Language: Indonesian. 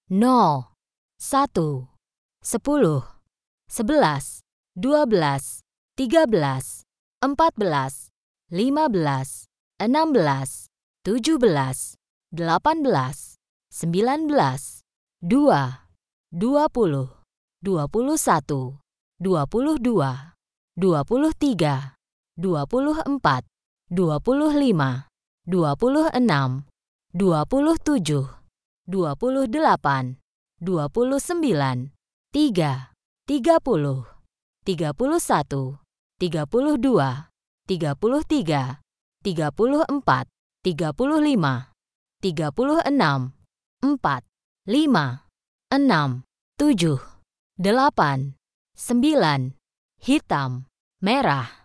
0, 1, 10, 11, 12, 13, 14, 15, 16, 17, 18, 19, 2, 20, 21, 22, 23, 24, 25, 26, 27, 28, 29, 3, 30, 31, 32, 33, 34, 35, 36, 4, 5, 6, 7, 8, 9, hitam, merah.